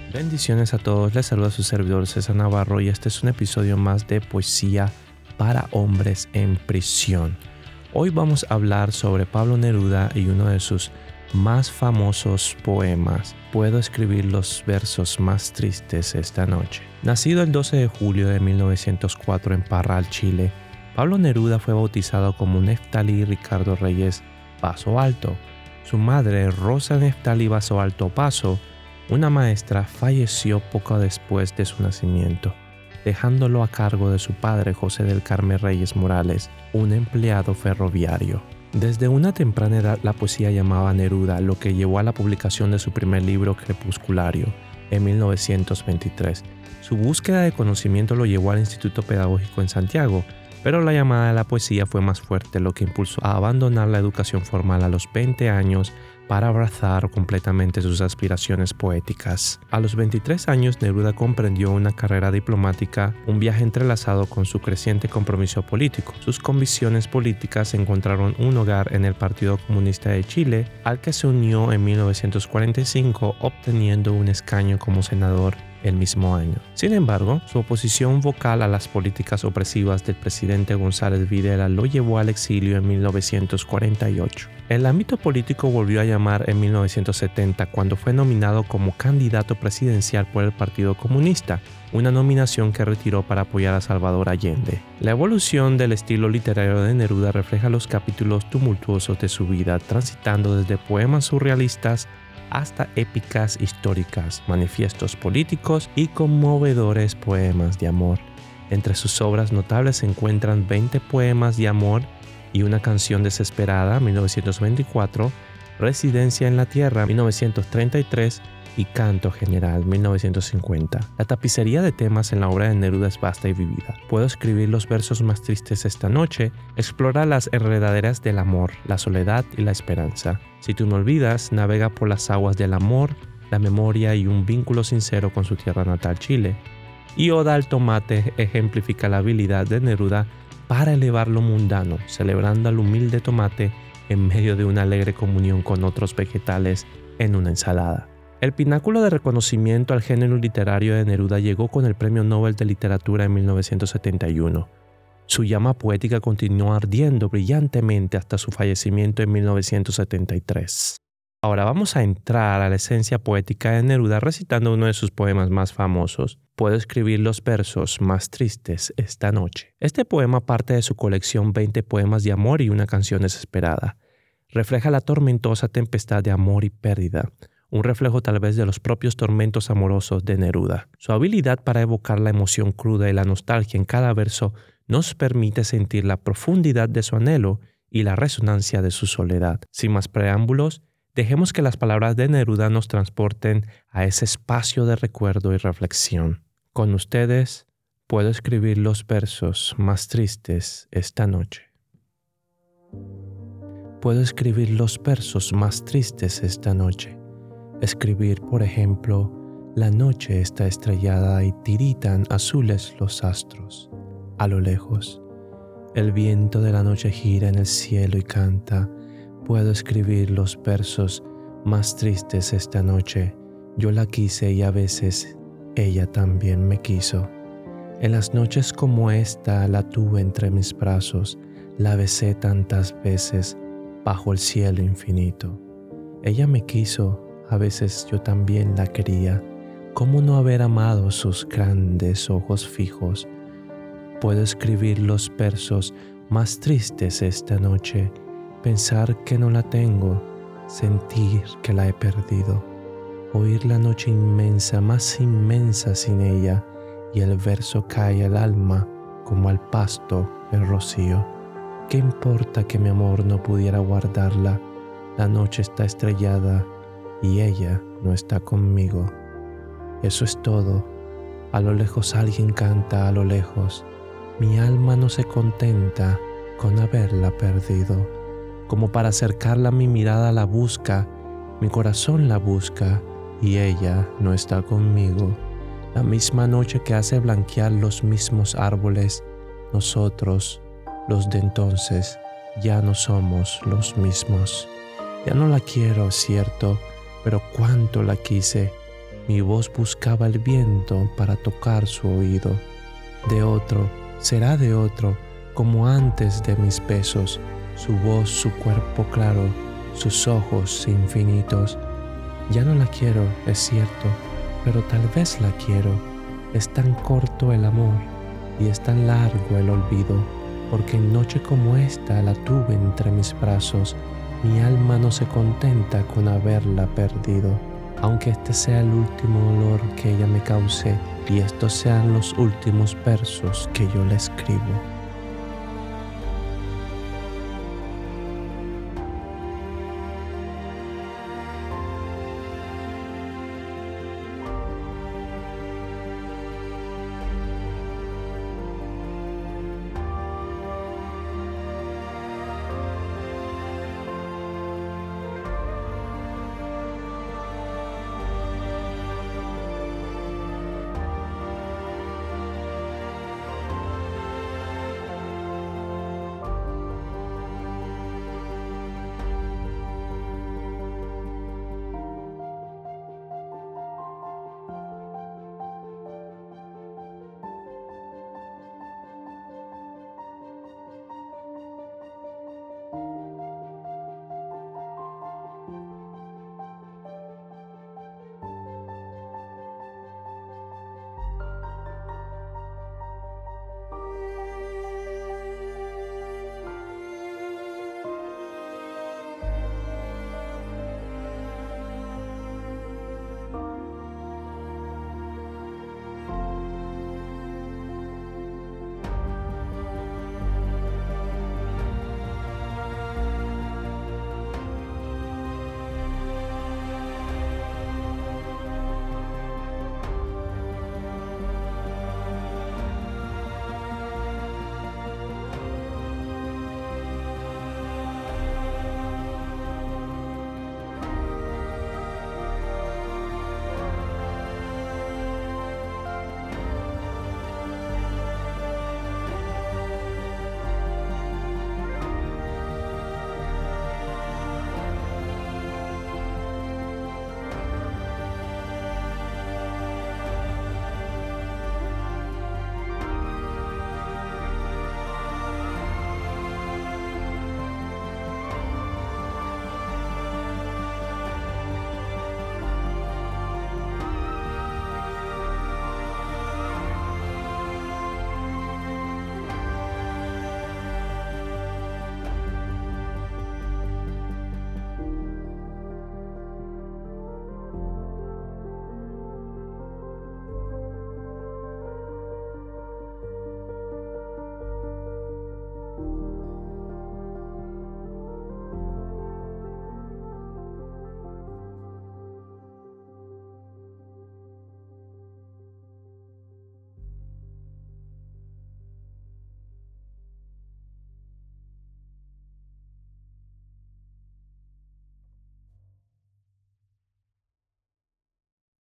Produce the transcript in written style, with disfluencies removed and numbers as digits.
Bendiciones a todos, les saluda su servidor César Navarro y este es un episodio más de Poesía para Hombres en Prisión. Hoy vamos a hablar sobre Pablo Neruda y uno de sus más famosos poemas. Puedo escribir los versos más tristes esta noche. Nacido el 12 de julio de 1904 en Parral, Chile, Pablo Neruda fue bautizado como Neftalí Ricardo Reyes Paso Alto. Su madre, Rosa Neftalí Paso Alto Paso, una maestra, falleció poco después de su nacimiento, dejándolo a cargo de su padre José del Carmen Reyes Morales, un empleado ferroviario. Desde una temprana edad la poesía llamaba a Neruda, lo que llevó a la publicación de su primer libro Crepusculario en 1923. Su búsqueda de conocimiento lo llevó al Instituto Pedagógico en Santiago, pero la llamada de la poesía fue más fuerte, lo que impulsó a abandonar la educación formal a los 20 años para abrazar completamente sus aspiraciones poéticas. A los 23 años, Neruda comprendió una carrera diplomática, un viaje entrelazado con su creciente compromiso político. Sus convicciones políticas encontraron un hogar en el Partido Comunista de Chile, al que se unió en 1945, obteniendo un escaño como senador el mismo año. Sin embargo, su oposición vocal a las políticas opresivas del presidente González Videla lo llevó al exilio en 1948. El ámbito político volvió a llamar en 1970 cuando fue nominado como candidato presidencial por el Partido Comunista, una nominación que retiró para apoyar a Salvador Allende. La evolución del estilo literario de Neruda refleja los capítulos tumultuosos de su vida, transitando desde poemas surrealistas hasta épicas históricas, manifiestos políticos y conmovedores poemas de amor. Entre sus obras notables se encuentran 20 poemas de amor y una canción desesperada, 1924, Residencia en la Tierra, 1933 y Canto General, 1950. La tapicería de temas en la obra de Neruda es vasta y vivida. Puedo escribir los versos más tristes esta noche, explora las enredaderas del amor, la soledad y la esperanza. Si tú me olvidas, navega por las aguas del amor, la memoria y un vínculo sincero con su tierra natal, Chile. Y Oda al tomate ejemplifica la habilidad de Neruda para elevar lo mundano, celebrando al humilde tomate en medio de una alegre comunión con otros vegetales en una ensalada. El pináculo de reconocimiento al género literario de Neruda llegó con el Premio Nobel de Literatura en 1971. Su llama poética continuó ardiendo brillantemente hasta su fallecimiento en 1973. Ahora vamos a entrar a la esencia poética de Neruda recitando uno de sus poemas más famosos. Puedo escribir los versos más tristes esta noche. Este poema parte de su colección 20 poemas de amor y una canción desesperada. Refleja la tormentosa tempestad de amor y pérdida, un reflejo tal vez de los propios tormentos amorosos de Neruda. Su habilidad para evocar la emoción cruda y la nostalgia en cada verso nos permite sentir la profundidad de su anhelo y la resonancia de su soledad. Sin más preámbulos, dejemos que las palabras de Neruda nos transporten a ese espacio de recuerdo y reflexión. Con ustedes, puedo escribir los versos más tristes esta noche. Puedo escribir los versos más tristes esta noche. Escribir, por ejemplo, la noche está estrellada y tiritan azules los astros. A lo lejos, el viento de la noche gira en el cielo y canta. Puedo escribir los versos más tristes esta noche. Yo la quise y a veces ella también me quiso. En las noches como esta la tuve entre mis brazos, la besé tantas veces bajo el cielo infinito. Ella me quiso, a veces yo también la quería. ¿Cómo no haber amado sus grandes ojos fijos? Puedo escribir los versos más tristes esta noche, pensar que no la tengo, sentir que la he perdido, oír la noche inmensa, más inmensa sin ella, y el verso cae al alma como al pasto el rocío. ¿Qué importa que mi amor no pudiera guardarla? La noche está estrellada y ella no está conmigo. Eso es todo. A lo lejos alguien canta, a lo lejos. Mi alma no se contenta con haberla perdido. Como para acercarla mi mirada la busca, mi corazón la busca y ella no está conmigo. La misma noche que hace blanquear los mismos árboles, nosotros, los de entonces, ya no somos los mismos. Ya no la quiero, es cierto, pero cuánto la quise. Mi voz buscaba el viento para tocar su oído. De otro, será de otro, como antes de mis besos. Su voz, su cuerpo claro, sus ojos infinitos. Ya no la quiero, es cierto, pero tal vez la quiero. Es tan corto el amor y es tan largo el olvido, porque en noche como esta la tuve entre mis brazos. Mi alma no se contenta con haberla perdido, aunque este sea el último dolor que ella me cause y estos sean los últimos versos que yo le escribo.